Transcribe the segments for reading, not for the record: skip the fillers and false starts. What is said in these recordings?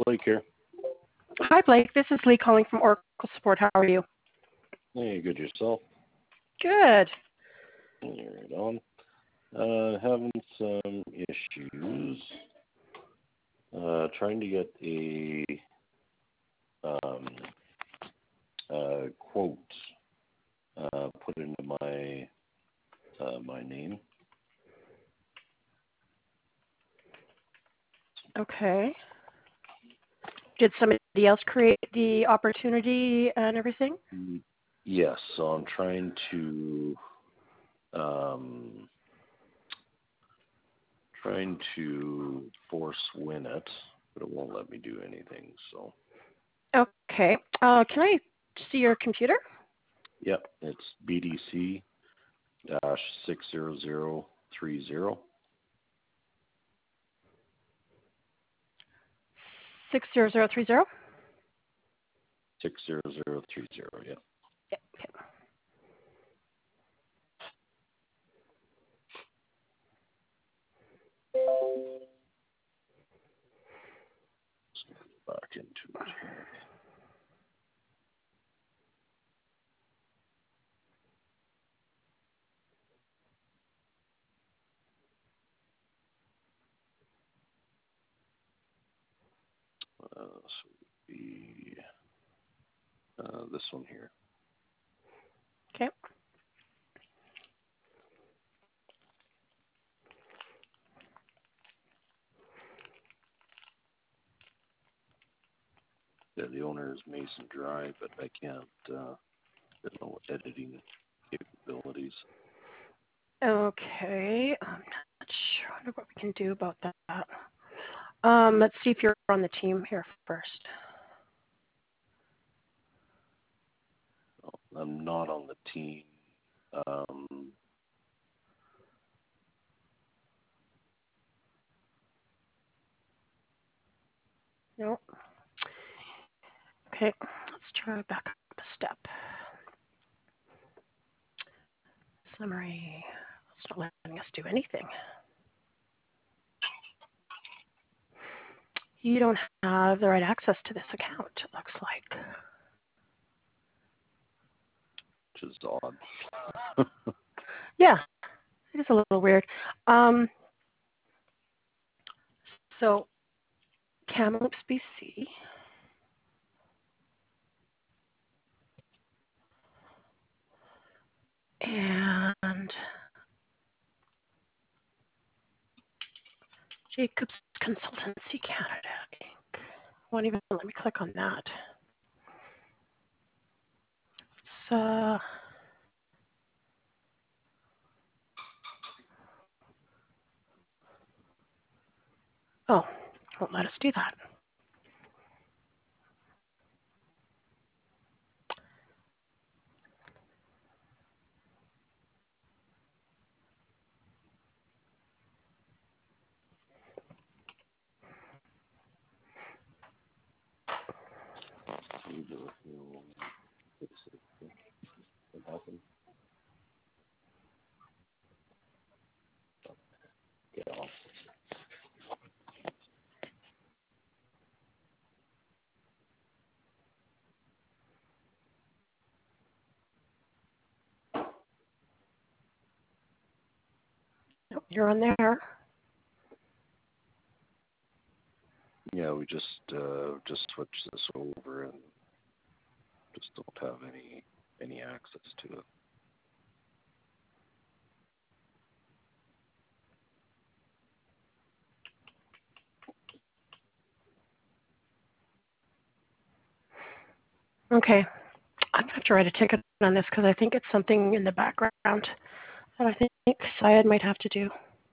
Blake here. Hi, Blake. This is Lee calling from Oracle Support. How are you? Hey, good yourself? Good. Right on. Having some issues. Trying to get a quote put into my name. Okay. Did somebody else create the opportunity and everything? Yes, so I'm trying to force win it, but it won't let me do anything. So. Okay. Can I see your computer? Yep, it's BDC 60030. 60030? 60030, yeah. Yeah. Okay. Let's get back into it here. This would be this one here. Okay. Yeah, the owner is Mason Drive, but I can't. There's no editing capabilities. Okay. I'm not sure what we can do about that. Let's see if you're on the team here first. I'm not on the team. No. Okay. Let's try back up a step. Summary. It's not letting us do anything. You don't have the right access to this account, it looks like. Which is odd. Yeah, it is a little weird. So, Kamloops, BC. And Jacobs Consultancy Canada, Inc. Won't even let me click on that. Oh, won't let us do that. What happened? Get off. Nope, you're on there. Yeah, we just switched this over and just don't have any access to it. Okay, I'm going to have to write a ticket on this because I think it's something in the background that I think Syed might have to do.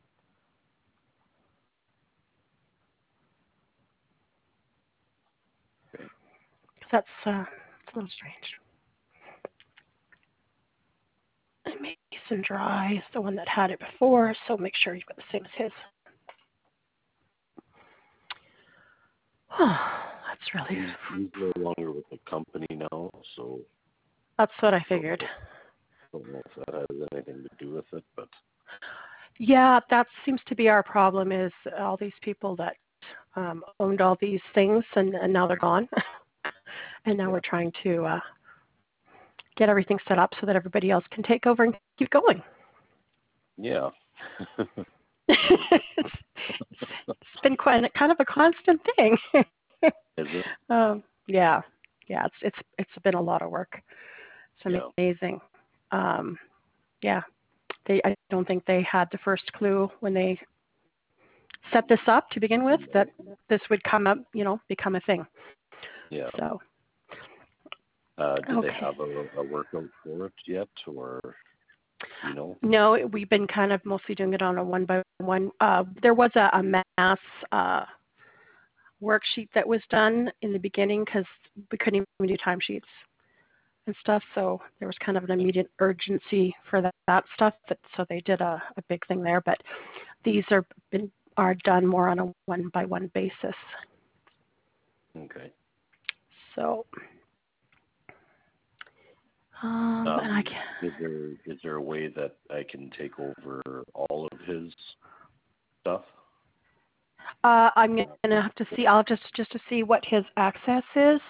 Okay. That's a little strange. And Mason Dry is the one that had it before, so make sure you've got the same as his. That's really... He's no longer with the company now, so... That's what I figured. I don't know if that has anything to do with it, but... Yeah, that seems to be our problem is all these people that owned all these things, and now they're gone. And now we're Yeah. trying to get everything set up so that everybody else can take over and keep going. Yeah. It's been quite kind of a constant thing. Is it? Yeah, yeah. It's been a lot of work. It's Yeah. amazing. Yeah, I don't think they had the first clue when they set this up to begin with that this would come up, become a thing. Yeah. So Do they okay. have a workout for it yet, or you know? No, we've been kind of mostly doing it on a one by one. There was a mass worksheet that was done in the beginning because we couldn't even do timesheets and stuff. So there was kind of an immediate urgency for that stuff. So they did a big thing there. But these are done more on a one by one basis. Okay. So and I can. Is there a way that I can take over all of his stuff? I'm gonna have to see. I'll just to see what his access is.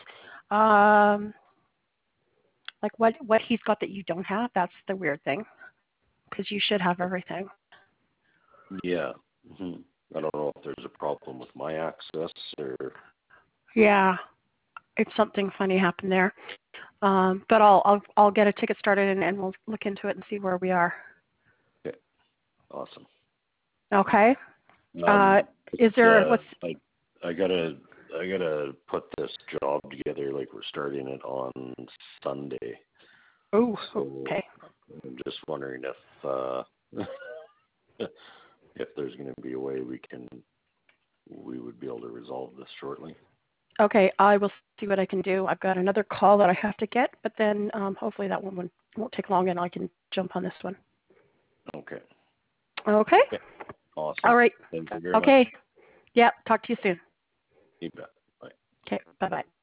Like what he's got that you don't have. That's the weird thing, because you should have everything. Yeah. I don't know if there's a problem with my access or. Yeah, it's something funny happened there. But I'll get a ticket started and we'll look into it and see where we are. Okay. Awesome. Okay. Is there what's? I gotta put this job together. Like we're starting it on Sunday. Oh, So okay. I'm just wondering if if there's going to be a way we would be able to resolve this shortly. Okay, I will see what I can do. I've got another call that I have to get, but then hopefully that one won't take long and I can jump on this one. Okay. Okay. Okay. Awesome. All right. Thank you very much. Okay. Yeah. Talk to you soon. You bet. Bye. Okay. Bye bye.